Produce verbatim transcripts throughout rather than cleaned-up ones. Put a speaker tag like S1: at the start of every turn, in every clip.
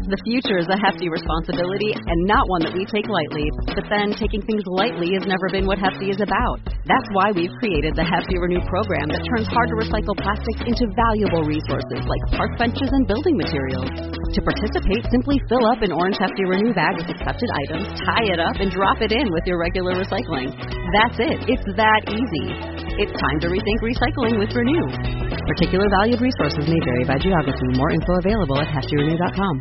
S1: The future is a hefty responsibility and not one that we take lightly. But then, taking things lightly has never been what Hefty is about. That's why we've created the Hefty Renew program that turns hard-to-recycle plastics into valuable resources like park benches and building materials. To participate, simply fill up an orange Hefty Renew bag with accepted items, tie it up, and drop it in with your regular recycling. That's it. It's that easy. It's time to rethink recycling with Renew. Particular valued resources may vary by geography. More info available at hefty renew dot com.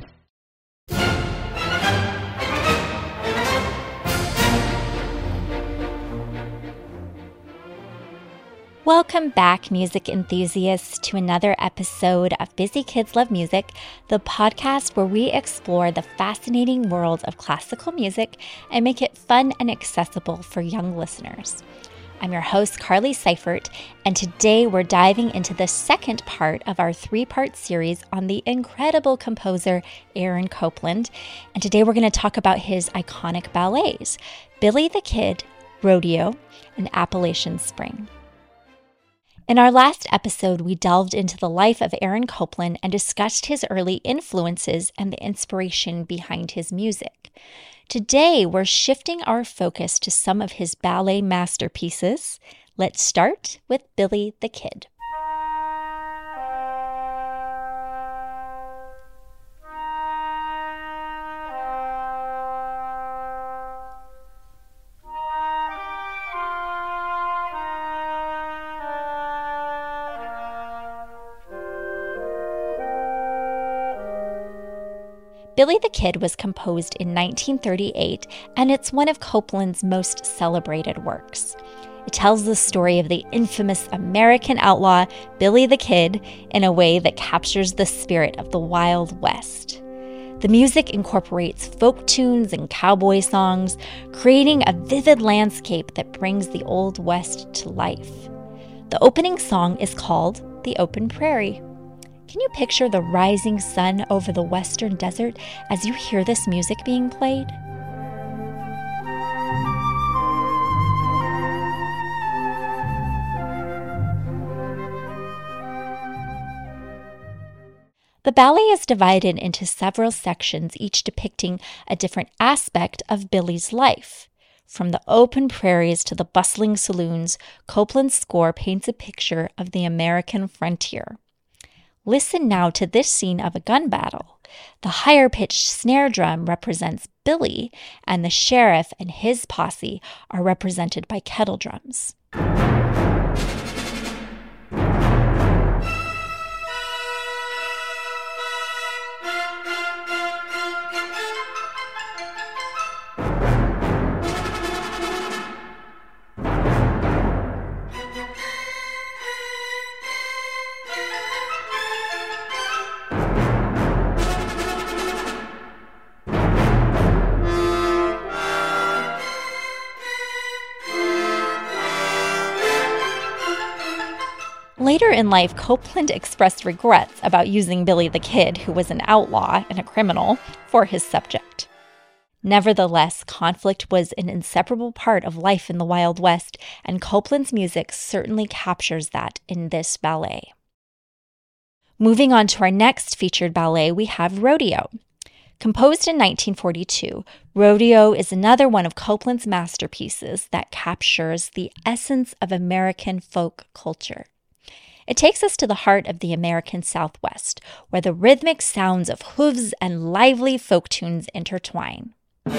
S2: Welcome back, music enthusiasts, to another episode of Busy Kids Love Music, the podcast where we explore the fascinating world of classical music and make it fun and accessible for young listeners. I'm your host, Carly Seifert, and today we're diving into the second part of our three-part series on the incredible composer Aaron Copland. And today we're going to talk about his iconic ballets, Billy the Kid, Rodeo, and Appalachian Spring. In our last episode, we delved into the life of Aaron Copland and discussed his early influences and the inspiration behind his music. Today, we're shifting our focus to some of his ballet masterpieces. Let's start with Billy the Kid. Billy the Kid was composed in nineteen thirty-eight, and it's one of Copland's most celebrated works. It tells the story of the infamous American outlaw, Billy the Kid, in a way that captures the spirit of the Wild West. The music incorporates folk tunes and cowboy songs, creating a vivid landscape that brings the Old West to life. The opening song is called The Open Prairie. Can you picture the rising sun over the western desert as you hear this music being played? The ballet is divided into several sections, each depicting a different aspect of Billy's life. From the open prairies to the bustling saloons, Copland's score paints a picture of the American frontier. Listen now to this scene of a gun battle. The higher-pitched snare drum represents Billy, and the sheriff and his posse are represented by kettle drums. Later in life, Copland expressed regrets about using Billy the Kid, who was an outlaw and a criminal, for his subject. Nevertheless, conflict was an inseparable part of life in the Wild West, and Copland's music certainly captures that in this ballet. Moving on to our next featured ballet, we have Rodeo. Composed in nineteen forty-two, Rodeo is another one of Copland's masterpieces that captures the essence of American folk culture. It takes us to the heart of the American Southwest, where the rhythmic sounds of hooves and lively folk tunes intertwine.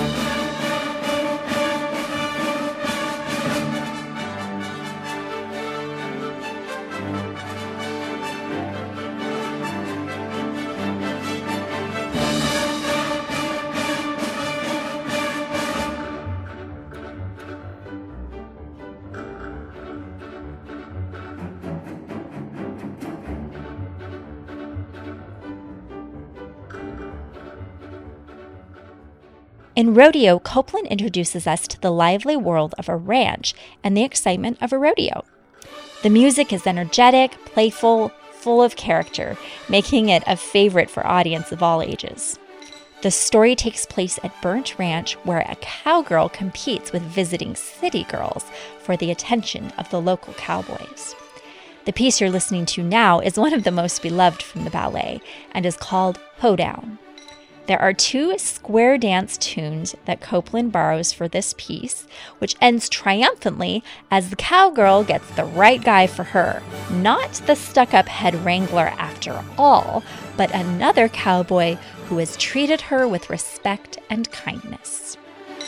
S2: In Rodeo, Copland introduces us to the lively world of a ranch and the excitement of a rodeo. The music is energetic, playful, full of character, making it a favorite for audience of all ages. The story takes place at Burnt Ranch, where a cowgirl competes with visiting city girls for the attention of the local cowboys. The piece you're listening to now is one of the most beloved from the ballet and is called Hoedown. There are two square dance tunes that Copland borrows for this piece, which ends triumphantly as the cowgirl gets the right guy for her. Not the stuck-up head wrangler after all, but another cowboy who has treated her with respect and kindness.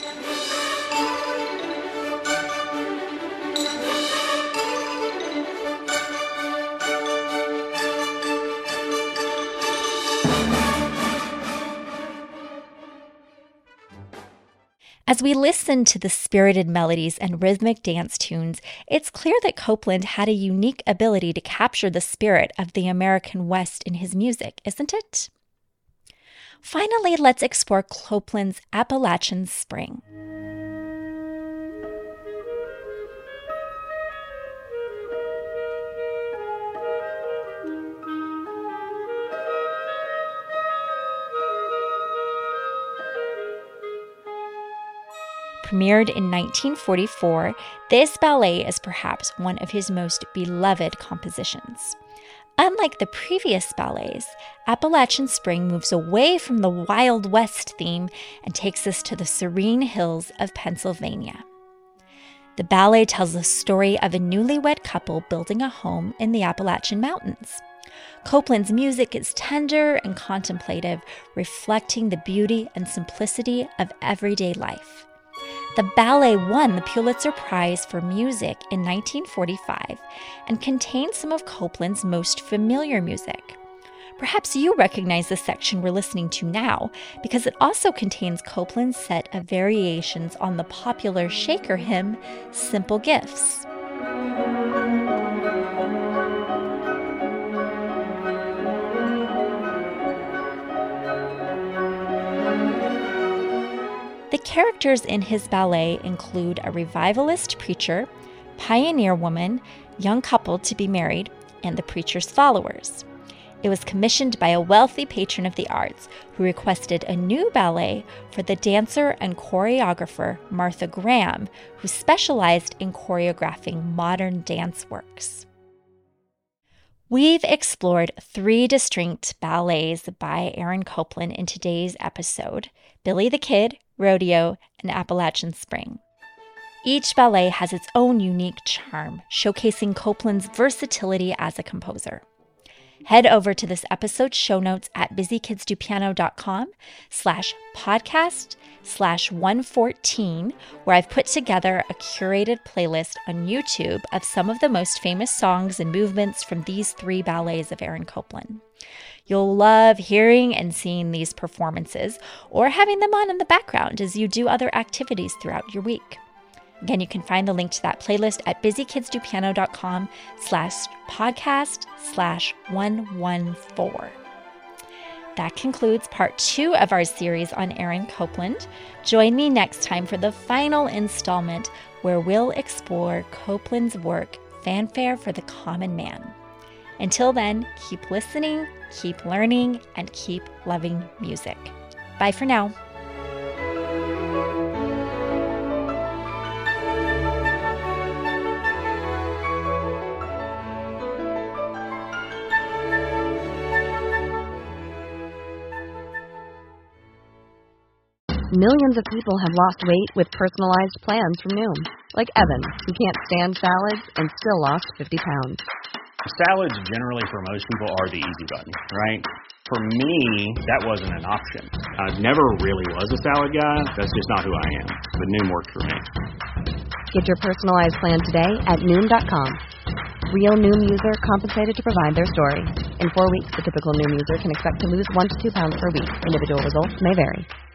S2: As we listen to the spirited melodies and rhythmic dance tunes, it's clear that Copland had a unique ability to capture the spirit of the American West in his music, isn't it? Finally, let's explore Copland's Appalachian Spring. Premiered in nineteen forty-four, this ballet is perhaps one of his most beloved compositions. Unlike the previous ballets, Appalachian Spring moves away from the Wild West theme and takes us to the serene hills of Pennsylvania. The ballet tells the story of a newlywed couple building a home in the Appalachian Mountains. Copland's music is tender and contemplative, reflecting the beauty and simplicity of everyday life. The ballet won the Pulitzer Prize for Music in nineteen forty-five and contains some of Copland's most familiar music. Perhaps you recognize the section we're listening to now because it also contains Copland's set of variations on the popular Shaker hymn, Simple Gifts. The characters in his ballet include a revivalist preacher, pioneer woman, young couple to be married, and the preacher's followers. It was commissioned by a wealthy patron of the arts who requested a new ballet for the dancer and choreographer Martha Graham, who specialized in choreographing modern dance works. We've explored three distinct ballets by Aaron Copland in today's episode: Billy the Kid, Rodeo, and Appalachian Spring. Each ballet has its own unique charm, showcasing Copland's versatility as a composer. Head over to this episode's show notes at busykidsdopiano.com slash podcast slash 114, where I've put together a curated playlist on YouTube of some of the most famous songs and movements from these three ballets of Aaron Copland. You'll love hearing and seeing these performances or having them on in the background as you do other activities throughout your week. Again, you can find the link to that playlist at busykidsdopiano.com slash podcast slash 114. That concludes part two of our series on Aaron Copland. Join me next time for the final installment where we'll explore Copland's work, Fanfare for the Common Man. Until then, keep listening, keep learning, and keep loving music. Bye for now.
S1: Millions of people have lost weight with personalized plans from Noom. Like Evan, who can't stand salads and still lost fifty pounds.
S3: Salads generally for most people are the easy button, right? For me, that wasn't an option. I never really was a salad guy. That's just not who I am. But Noom worked for me.
S1: Get your personalized plan today at Noom dot com. Real Noom user compensated to provide their story. In four weeks, the typical Noom user can expect to lose one to two pounds per week. Individual results may vary.